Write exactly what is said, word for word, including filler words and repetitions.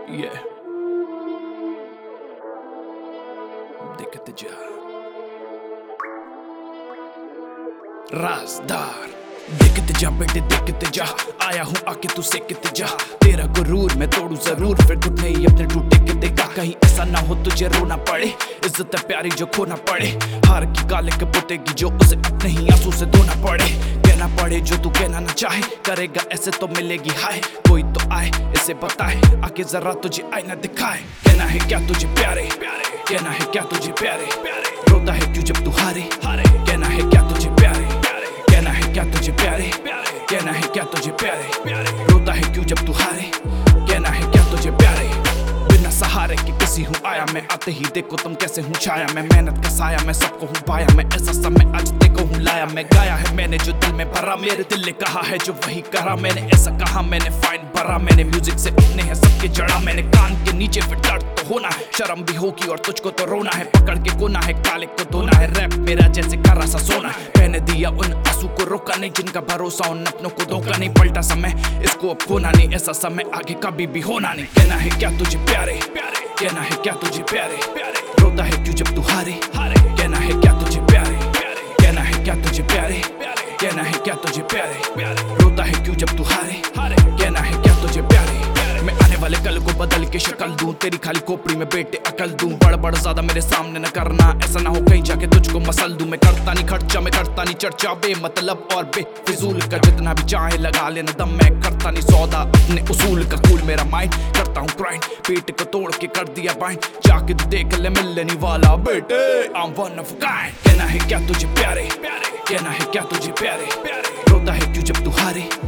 Yeah. देखते जा राजदार, देखते जा बेटे देखते जा, आया हूँ आके तू सेकते जा। तेरा गुरूर मैं तोड़ू जरूर, फिर खुद नहीं अपने टूटे के देगा। कहीं ऐसा ना हो तुझे रोना पड़े, इज्जत है प्यारी जो खोना पड़े। हार की गाले के पुतेगी जो उसे अपने ही आंसू से धोना पड़े। कहना पड़े जो तू कहना ना चाहे, करेगा ऐसे तो मिलेगी हाय। कोई तो आए इसे बताए, आके जरा तुझे आईना दिखाए। कहना है क्या तुझे प्यारे, कहना है क्या तुझे प्यारे, रोता है क्यों जब तू हारे। कहना है क्या तुझे प्यारे, कहना है क्या तुझे प्यारे, कहना है क्या तुझे प्यारे, रोता है क्यों जब तू हारे। कहना है क्या तुझे प्यारे, बिना सहारे के किसी हूँ आया मैं। आते ही देखो तुम कैसे हूँ छाया मैं, मेहनत का साया मैं सबको हूँ पाया मैं। ऐसा समय आज देखो हूँ लाया मैं, गाया है मैंने जो दिल में भरा। मेरे दिल ने कहा है जो वही करा मैंने, ऐसा कहा मैंने फाइन भरा मैंने। म्यूजिक से उठने हैं सबके जड़ा मैंने, कान के नीचे फिर दर्द तो होना है। शर्म भी होगी और तुझको तो रोना है, पकड़ के कोना है काले को धोना है। रैप मेरा जैसे करा सा सोना है, मैंने दिया उन आंसू को रोका नहीं जिनका भरोसा उन अपनों को धोखा नहीं। पलटा समय इसको अब खोना नहीं, ऐसा समय आगे कभी भी होना नहीं। कहना है क्या तुझे प्यारे, कहना है क्या तुझे प्यारे, रोता है क्यों जब तू हारे। कहना है क्या तुझे प्यारे, कहना है क्या तुझे प्यारे, कहना है क्या तुझे प्यारे, रोता है क्यों जब तू हारे। कहना है क्या तुझे प्यारे, मैं आने वाले कल को बदल के शक्ल दूं, तेरी खाली खोपड़ी में बेटे अकल दूं। बड़ बड़ ज्यादा मेरे सामने न करना, ऐसा ना हो कहीं जाके तुझको मसल दूं। मैं करता नहीं खर्चा, मैं करता नहीं चर्चा, बेमतलब और बेफिजूल का जितना भी चाहे लगा लेना दम। मैं करता नहीं सौदा अपने उसूल का, कूल मेरा माइंड करता हूँ ग्राइंड। पेट को तोड़ के कर दिया बाइंड, जाके तू देख ले मिलने नहीं वाला बेटे। I'm one of a kind। कहना है क्या तुझे प्यारे, कहना है क्या तुझे प्यारे, रोता है क्यों जब तू हारे।